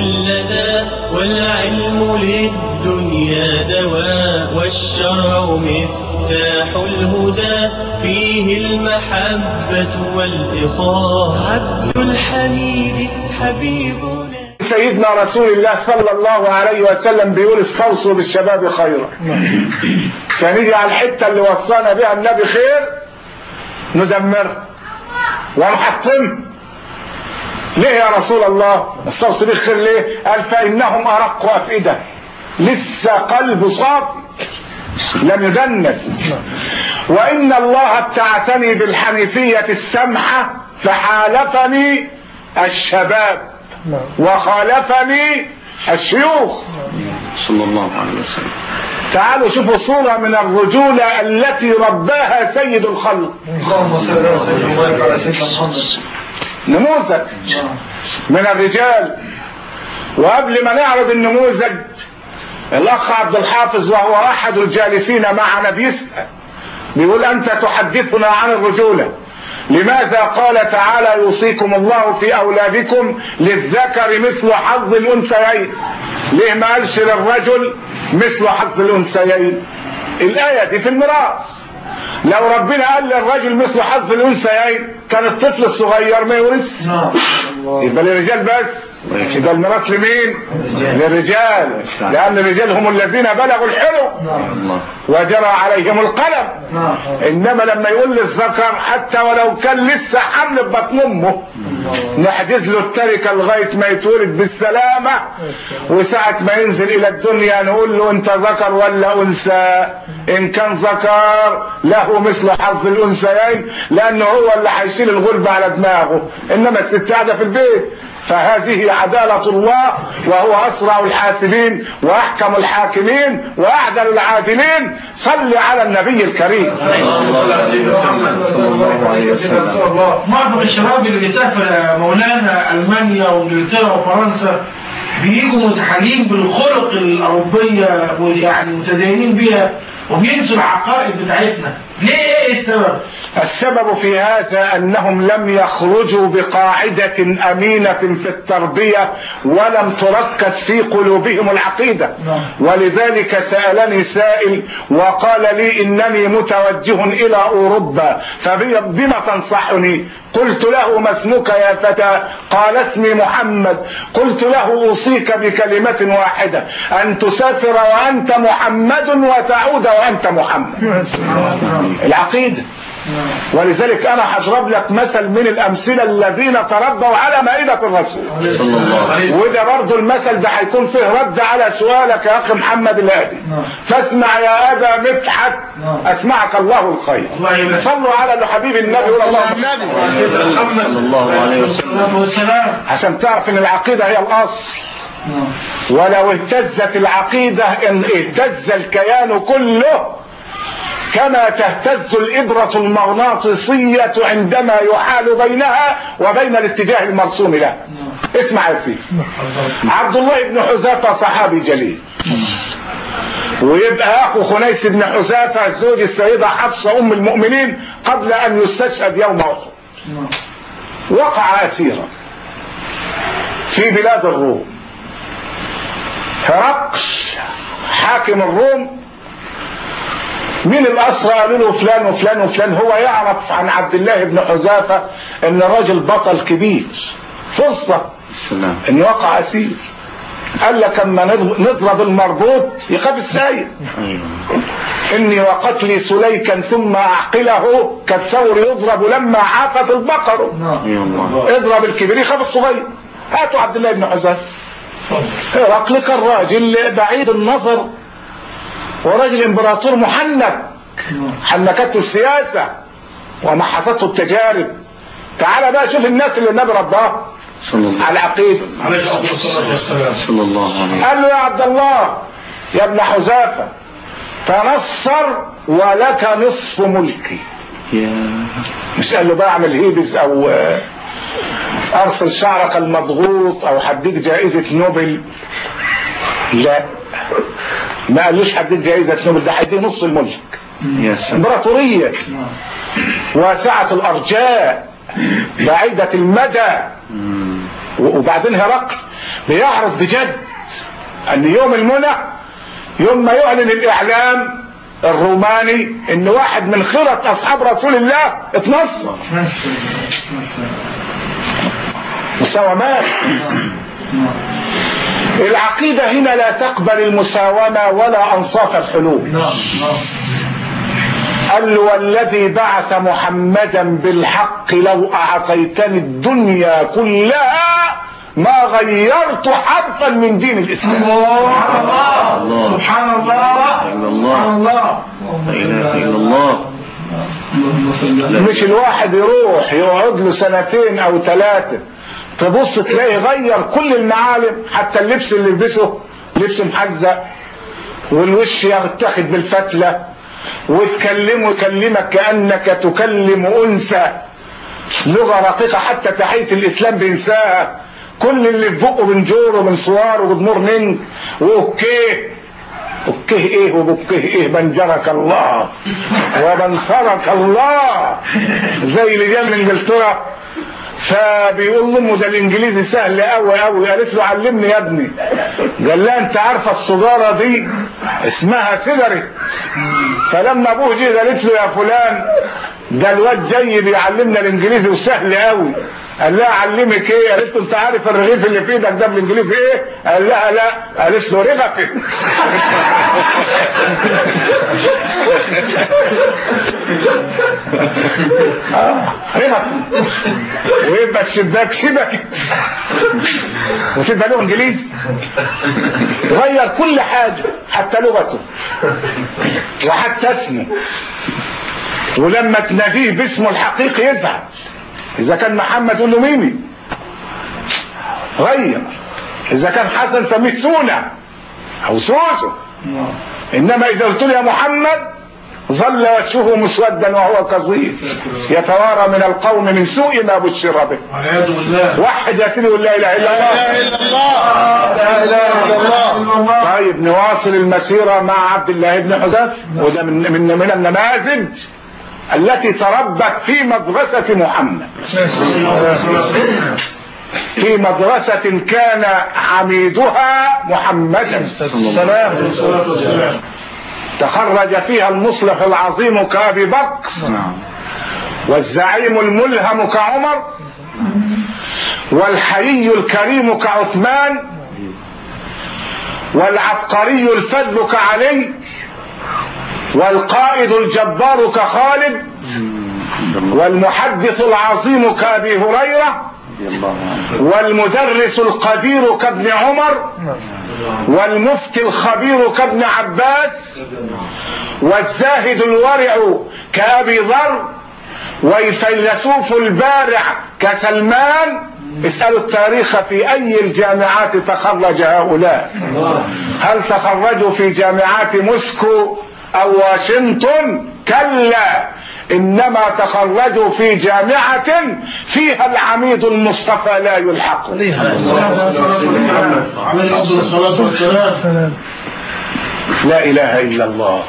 لنا والعلم للدنيا دواء والشرع مفتاح الهدى فيه المحبة والإخاء عبد الحميد حبيبنا. سيدنا رسول الله صلى الله عليه وسلم بيقول استوصوا بالشباب خيرا. فنيجي على الحته اللي وصانا بها النبي خير ندمرها ونحطمها. ليه يا رسول الله استوصوا بالخير ليه؟ قال فانهم ارق افئده، لسه قلبه صافي لم يدنس. وان الله ابتعثني بالحنيفيه السمحه فحالفني الشباب وخالفني الشيوخ صلى الله عليه وسلم. تعالوا شوفوا صورة من الرجولة التي رباها سيد الخلق. نموذج من الرجال. وقبل ما نعرض النموذج الأخ عبد الحافظ وهو أحد الجالسين معنا بيسأل بيقول أنت تحدثنا عن الرجولة، لماذا قال تعالى يوصيكم الله في أولادكم للذكر مثل حظ الأنثيين؟ ليه ما قالش للرجل مثل حظ الأنثيين؟ الآية دي في الميراث. لو ربنا قال للرجل مثل حظ الأنثيين كان الطفل الصغير ما يورث، يبقى للرجال بس. يبقى الميراث لمين؟ للرجال، لأن الرجال هم الذين بلغوا الحلم وجرى عليهم القلم. إنما لما يقول للذكر حتى ولو كان لسه حمل في بطن أمه نحجز له التركة لغاية ما يتولد بالسلامة، وساعة ما ينزل إلى الدنيا نقول له أنت ذكر ولا أنثى؟ إن كان ذكر له مثل حظ الأنثيين لأنه هو اللي هيشيل الغلب على دماغه، إنما الست قاعدة في البيت. فهذه عدالة الله، وهو أسرع الحاسبين وأحكم الحاكمين وأعدل العادلين. صل على النبي الكريم. معظم الشباب اللي بيسافر مولانا ألمانيا وإنجلترا وفرنسا بيجوا متحلين بالخلق الأوروبية ويعني متزينين بيها وبينسوا العقائد بتاعتنا. ليه؟ ايه السبب؟ السبب في هذا انهم لم يخرجوا بقاعدة امينة في التربية ولم تركز في قلوبهم العقيدة. ولذلك سألني سائل وقال لي انني متوجه الى اوروبا فبما تنصحني؟ قلت له ما اسمك يا فتى؟ قال اسمي محمد. قلت له اوصيك بكلمة واحدة، ان تسافر وانت محمد وتعود وانت محمد. العقيدة. ولذلك انا هضرب لك مثل من الامثله الذين تربوا على مائده الرسول، وده برضه المثل ده هيكون فيه رد على سؤالك يا اخي محمد الهادي. فاسمع يا ابا مدحت اسمعك الله الخير. صلوا على حبيب النبي والله صلى الله عليه وسلم. عشان تعرف ان العقيده هي الاصل. ولو اهتزت العقيده ان اهتز الكيان كله، كما تهتز الإبرة المغناطيسية عندما يحال بينها وبين الاتجاه المرسوم لها. اسمع يا سيدي، عبد الله بن حذافة صحابي جليل، ويبقى أخو خنيس بن حذافة زوج السيدة حفصة أم المؤمنين قبل أن يستشهد يوم أحد. وقع أسيرا في بلاد الروم. هرقل حاكم الروم من الأسرى قالوا له فلان وفلان وفلان. هو يعرف عن عبد الله بن حذافة ان راجل بطل كبير، فرصة ان وقع اسير. قال لك اما نضرب المربوط يخاف الساير. اني وقتلي سليكا ثم اعقله كالثور يضرب لما عافت البقر. اضرب الكبير يخاف الصغير. هاتوا عبد الله بن حذافة. هرقل كان راجل بعيد النظر وراجل امبراطور محنك، حنكته السياسة ومحصته التجارب. تعال بقى شوف الناس اللي النبي رباه على العقيدة. صلى الله عليه وسلم. قال له يا عبد الله يا ابن حذافة تنصر ولك نصف ملكي. مش قال له بقى اعمل هيبز او ارسل شعرك المضغوط او هديك جائزة نوبل. لا، ما قالوش هديك جائزة نوبل، ده هيديه نص الملك. امبراطورية واسعة الارجاء بعيدة المدى. وبعدين هرقل بيعرض بجد ان يوم المنى يوم ما يعلن الاعلام الروماني ان واحد من خيرة اصحاب رسول الله اتنصر. مساومات. العقيدة هنا لا تقبل المساومة ولا انصاف الحلول. قال والذي بعث محمدا بالحق لو اعطيتني الدنيا كلها ما غيرت حرفا من دين الاسلام. سبحان الله سبحان الله إلا الله. مش الواحد يروح يقعد له 2 أو 3 تبص تلاقيه غير كل المعالم، حتى اللبس اللي يلبسه لبس محزق، والوش يتاخد بالفتلة، وتكلمه يكلمك كأنك تكلم أنثى، لغة رقيقة، حتى تحية الإسلام بينساها، كل اللي في بقه بنجور ومن صوار وبدمور نينج واوكيه. اوكيه ايه وبوكيه ايه؟ بنجرك الله وبنصرك الله. زي اللي جاي من انجلترا فبيقول لامه ده الانجليزي سهل قوي قوي، قالت له علمني يا ابني. قال لها انت عارفه السجاره دي اسمها سيجاريت. فلما ابوه جه قالت له يا فلان ده الواد جاي بيعلمنا الانجليزي وسهل قوي. قال لها علمك ايه؟ قالت له انت عارف الرغيف اللي في ايدك ده بالانجليزي ايه؟ قال لها لا. قالت له رغفت. رغفت. ويبقى الشباك شبكت وتبقى له انجليزي. غير كل حاجه حتى لغته وحتى اسمه، ولما تناديه باسمه الحقيقي يزعل. اذا كان محمد تقول له ميمي، غير. اذا كان حسن سميه سونا او سوسو. انما اذا قلت له يا محمد ظل وجهه مسودا وهو كظيم يتوارى من القوم من سوء ما بشر به. وحد يا سيدي ولا اله الا الله. لا اله الا الله. لا اله الا الله. طيب نواصل المسيره مع عبد الله بن حذافه، وده من النماذج التي تربت في مدرسة محمد، في مدرسة كان عميدها محمدا تخرج فيها المصلح العظيم كأبي بكر، والزعيم الملهم كعمر، والحيي الكريم كعثمان، والعبقري الفذ كعلي، والقائد الجبار كخالد، والمحدث العظيم كأبي هريرة، والمدرس القدير كابن عمر، والمفتي الخبير كابن عباس، والزاهد الورع كأبي ذر، والفيلسوف البارع كسلمان. اسألوا التاريخ في أي الجامعات تخرج هؤلاء؟ هل تخرجوا في جامعات موسكو أو واشنطن؟ كلا، إنما تخرجوا في جامعة فيها العميد المصطفى لا يلحق. لا إله إلا الله.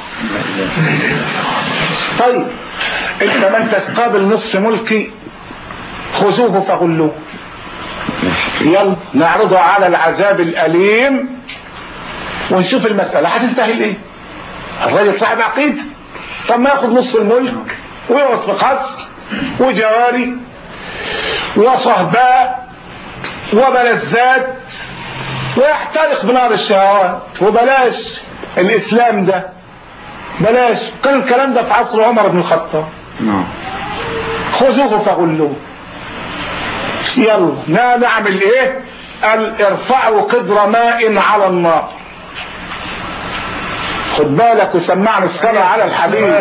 طيب انت من تستقابل نصف ملكي خذوه فغلوه. يلا نعرضه على العذاب الأليم ونشوف المسألة هتنتهي لإيه. الراجل صاحب عقيدة، طب ما ياخد نص الملك ويقعد في قصر وجواري وصهباء وبلذات ويحترق بنار الشهوات، وبلاش الإسلام ده، بلاش. كان الكلام ده في عصر عمر بن الخطاب. خذوه فغلوه. يلا نعمل ايه؟ قال ارفعوا قدر ماء على النار. خد بالك وسمعني الصلاة على الحبيب.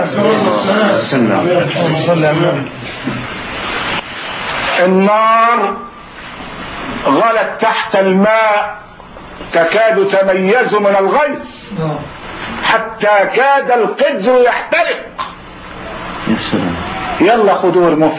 النار غلت تحت الماء تكاد تميز من الغيظ حتى كاد القدر يحترق. يلا خدوه ارموه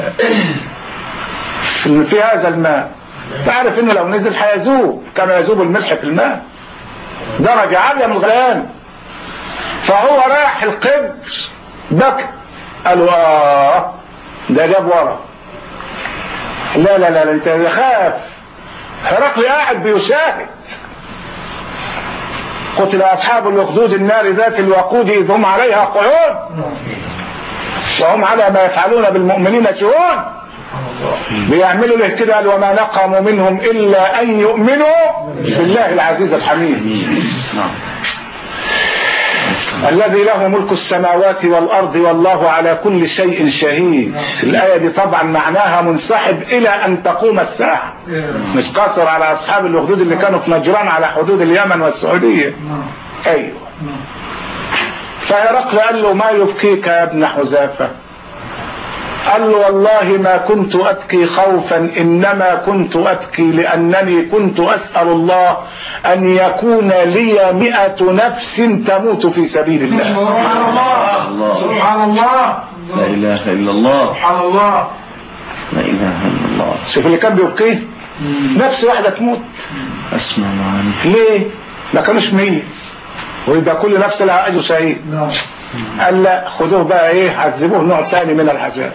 في هذا الماء. تعرف انه لو نزل هيذوب كما يذوب الملح في الماء، درجة عالية من الغليان. فهو راح القدر بكى، قالوا ده جاب ورا. لا لا لا انت خاف هرقل قاعد بيشاهد. قتل أصحاب الأخدود النار ذات الوقود إذ هم عليها قعود وهم على ما يفعلون بالمؤمنين شهود. بيعملوا له كده قال وما نقموا منهم إلا أن يؤمنوا بالله العزيز الحميد الذي له ملك السماوات والأرض والله على كل شيء شهيد. الآية دي طبعا معناها منسحب إلى أن تقوم الساعة، مش قاصر على أصحاب الأخدود اللي كانوا في نجران على حدود اليمن والسعودية. أيوه. فهرقل قال له ما يبكيك يا ابن حذافة؟ قال له والله ما كنت أبكي خوفا إنما كنت أبكي لأنني كنت أسأل الله أن يكون لي 100 نفس تموت في سبيل الله. سبحان الله سبحان الله لا إله إلا الله سبحان الله لا إله إلا الله. شوف اللي كان بيبكيه نفس واحدة تموت. أسمع معاني. ليه؟ ما كانوش 100 ويبقى كل نفس لها أجر شهيد. قال لا خدوه بقى ايه، عذبوه نوع تاني من العذاب.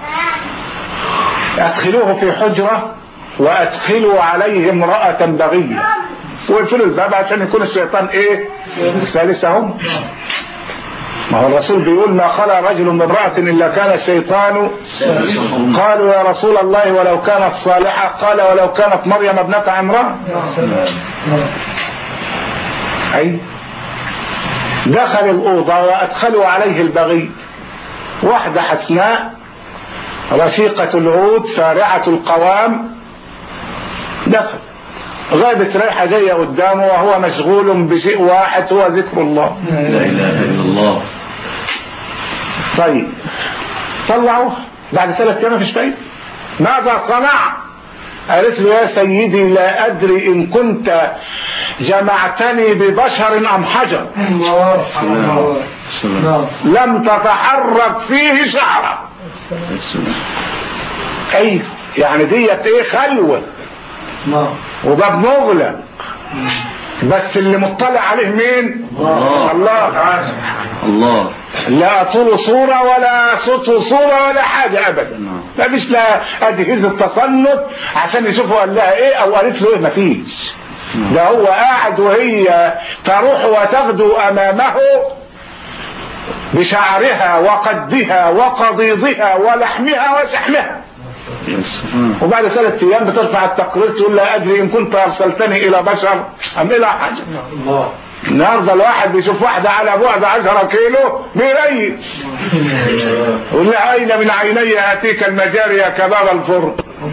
ادخلوه في حجرة وادخلوا عليه امرأة بغية ويقفلوا الباب عشان يكون الشيطان ايه ثالثهم. ما هو الرسول بيقول ما خلى رجل من امرأة الا كان الشيطان. قالوا يا رسول الله ولو كانت صالحة؟ قال ولو كانت مريم ابنة عمران. اي دخل الأوضة وأدخلوا عليه البغي، واحدة حسناء رشيقة العود فارعة القوام. دخل غابت ريحة جاية قدامه وهو مشغول بشيء واحد هو ذكر الله. لا إله إلا الله. طيب طلعوه بعد 3 أيام مفيش فايدة. ماذا صنع؟ قالت له يا سيدي لا أدري إن كنت جمعتني ببشر أم حجر. لم تتحرك فيه شعرة. أي يعني ديت إيه خلوة وباب مغلق بس اللي مطلع عليه مين؟ الله. الله. لا طول صورة ولا صوت صورة ولا حاجة أبدا. ما فيش لا أجهزة تصنت عشان يشوفوا قال لها إيه أو قالت له إيه، ما فيش. ده هو قاعد وهي تروح وتغدو أمامه بشعرها وقدها وقضيضها ولحمها وشحمها. وبعد 3 أيام بترفع التقرير تقول لا أدري إن كنت أرسلتني إلى بشر أم إلى حاجة. النهارده الواحد بيشوف واحدة على بعد 10 كيلو بيريح يقول لها أين من عيني آتيك المجاري يا كباب الفرن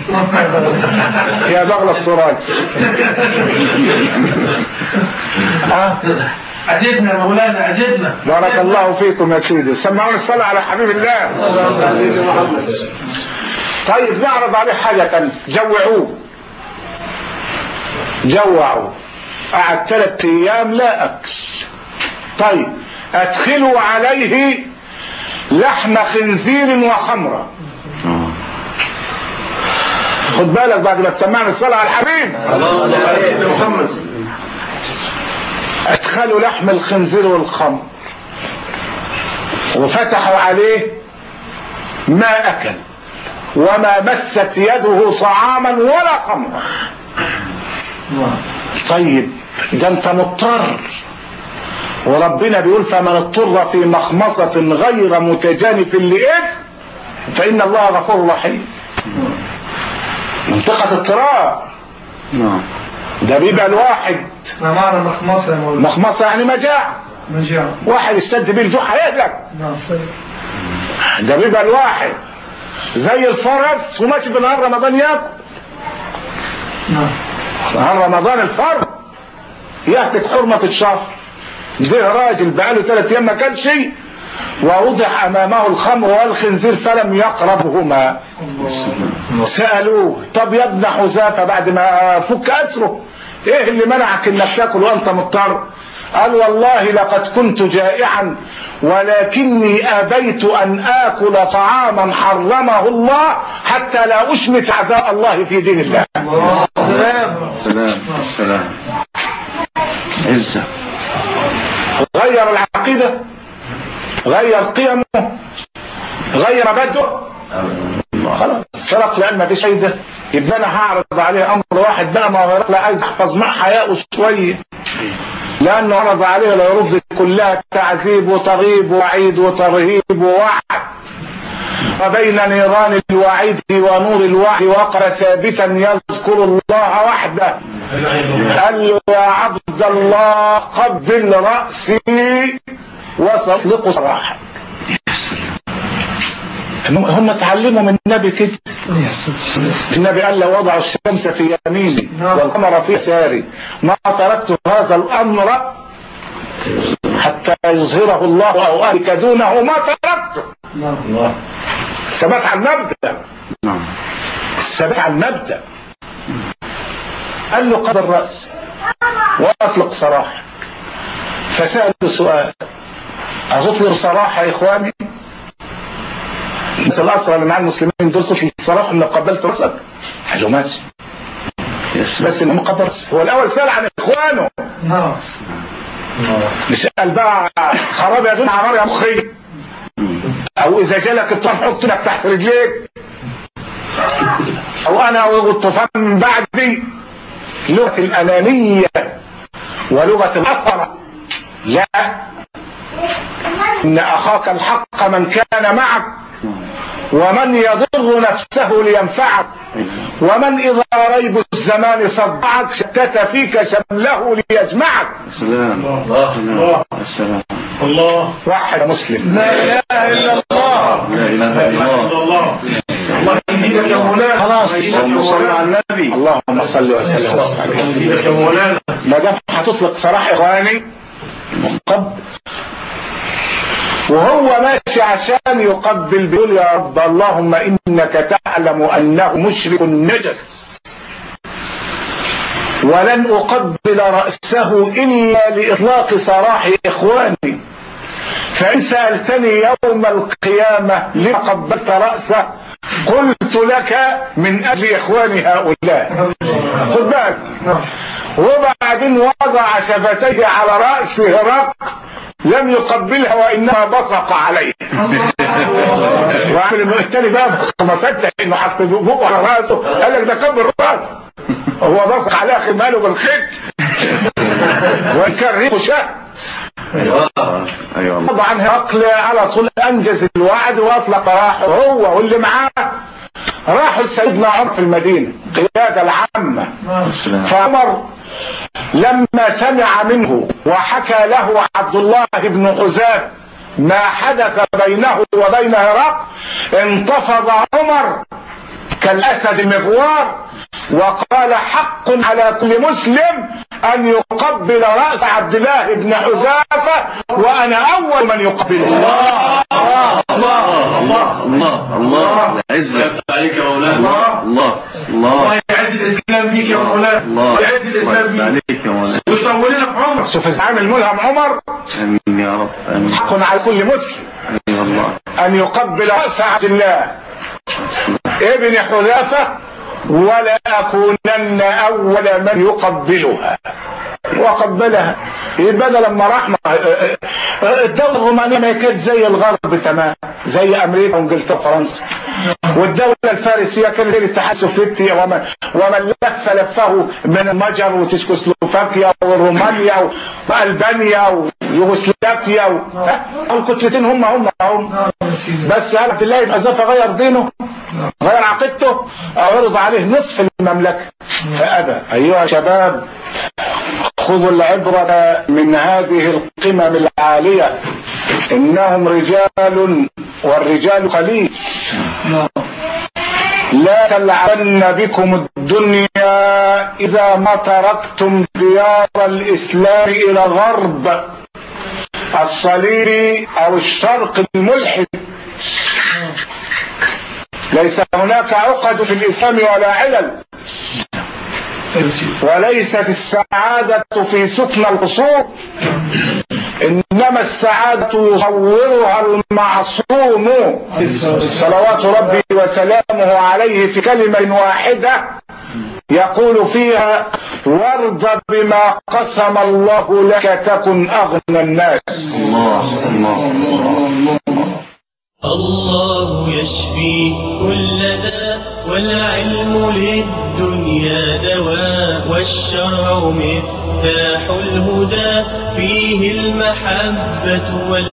يا بغل السراج. أزدنا يا مولانا أزدنا. بارك الله فيكم يا سيدي. سمعون الصلاة على حبيب الله. طيب نعرض عليه حاجة تانية. جوعوا قعد 3 أيام لا أكل. طيب أدخلوا عليه لحم خنزير وخمرة. خد بالك بعد ما تسمعنا الصلاة على الحبيب محمد. أدخلوا لحم الخنزير والخمر وفتحوا عليه ما أكل وما مست يده طعاما ولا خمرا. طيب ده انت مضطر وربنا بيقول فمن اضطر في مخمصة غير متجانف لإثم فإن الله غفور رحيم. منطقة اضطرار. ده بيبقى الواحد ما معنى مخمصة يا مولانا؟ مخمصة يعني مجاعة. واحد اشتد بيه الجوع هيهلك. ده بيبقى الواحد زي الفرس وماشي بنهار رمضان ياكل. نهار رمضان الفرد يهتك حرمة الشهر. ده راجل بقاله 3 أيام ما كانش ووضع أمامه الخمر والخنزير فلم يقربهما. سألوه طب يا ابن حذافة بعد ما فك أسره ايه اللي منعك انك تاكل وانت مضطر؟ قال والله لقد كنت جائعا ولكني أبيت أن آكل طعاما حرمه الله حتى لا أشمت أعداء الله في دين الله. سلام. عزة. غير العقيدة، غير قيمه، غير بدء. خلاص هرقل قال ما فيش فايده، يبقى انا هعرض عليه امر واحد بقى. ما هو هرقل عايز يحفظ مع حياءه شويه، لانه عرض عليه لا يرد كلها تعذيب وترغيب ووعيد وترهيب ووعد. وبين نيران الوعيد ونور الوعد وقر ثابتا يذكر الله وحده. قال له يا عبد الله قبل رأسي وسأطلق سراحك. هم اتعلموا من النبي كده. النبي قال لو وضعوا الشمس في يميني والقمر في يساري ما تركت هذا الامر حتى يظهره الله او اهلك دونه ما تركته. الثبات على المبدأ. الثبات على المبدأ. قال له قبل الرأس واطلق سراحك. فسأله سؤال: أتطلق سراح يا إخواني؟ مثل الأسرى اللي مع المسلمين دول تطلق سراح إن قبلت رأسك؟ قال له ماشي، بس إنه قبل. هو الأول سأل عن إخوانه، مش قال بقى خراب يا دون عمار يا مخي، أو إذا جالك الطعام حط لك تحت رجليك، أو أنا والطوفان من بعدي. لغة الأنانية ولغة العطرة. لا، إن أخاك الحق من كان معك، ومن يضر نفسه لينفعك، ومن إذا ريب الزمان صدعك شتت فيك شمله ليجمعك. الله واحد مسلم. لا إله إلا الله. لا إله إلا الله. الله يهديك يا مولانا. خلاص اللهم صل على النبي. اللهم صل وسلم عليه يا مولانا. ما دام هتطلق سراح إخواني قبل، وهو ماشي عشان يقبل بيقول يا رب اللهم إنك تعلم أنه مشرك نجس، ولن أقبل رأسه إلا لإطلاق سراح إخواني، فإن سألتني يوم القيامة لما قبلت رأسه قلت لك من أجل إخواني هؤلاء. خد بالك. وبعدين وضع شفتيه على رأس هرقل لم يقبلها وإنما بصق عليه. وعمل انه التاني بقى ما صدق انه حط بقه على راسه، قال لك ده قبل الراس، هو بصق عليها خماله بالخيط وكان ريحه شهد. طبعا هرقل على طول انجز الوعد واطلق راحه هو واللي معاه، راحوا لسيدنا عمر في المدينه قياده العامه. فعمر لما سمع منه وحكى له عبد الله بن حذافة ما حدث بينه وبين هرقل انتفض عمر كالأسد المغوار وقال حق على كل مسلم أن يقبل رأس عبد الله بن حذافة وأنا أول من يقبله. الله الله الله الله الله عزك عليك يا مولانا. الله الله الله يعز الإسلام بيك يا مولانا. الله يعز الإسلام بيك يا مولانا. ويطول لنا في عمرك. شوف الزعيم الملهم عمر. آمين يا رب. آمين. حق على كل مسلم أن يقبل رأس عبد الله ابن حذافة ولا أكونن أول من يقبلها. وقبلها. يبقى لما راح الدولة الرومانية ما كانت زي الغرب تمام، زي أمريكا وإنجلترا وفرنسا، والدولة الفارسية كانت زي الاتحاد السوفيتي ومن لف لفه من المجر وتشيكوسلوفاكيا ورومانيا وألبانيا ويوغوسلافيا والكتلتين هم بس عبد الله يبقى زفا غير دينه غير عقيدته أعرض عليه نصف المملكة فأبى. أيها شباب خذوا العبرة من هذه القمم العالية، إنهم رجال والرجال قليل. لا تلعبن بكم الدنيا إذا ما تركتم ديار الإسلام إلى غرب الصليب أو الشرق الملحد. ليس هناك عقد في الإسلام ولا علل، وليست السعادة في سكن القصور، إنما السعادة يصورها المعصوم صلوات ربي وسلامه عليه في كلمة واحدة يقول فيها وارض بما قسم الله لك تكن أغنى الناس. الله الله الله الله يشفي كل داء والعلم للدنيا دواء والشرع مفتاح الهدى فيه المحبة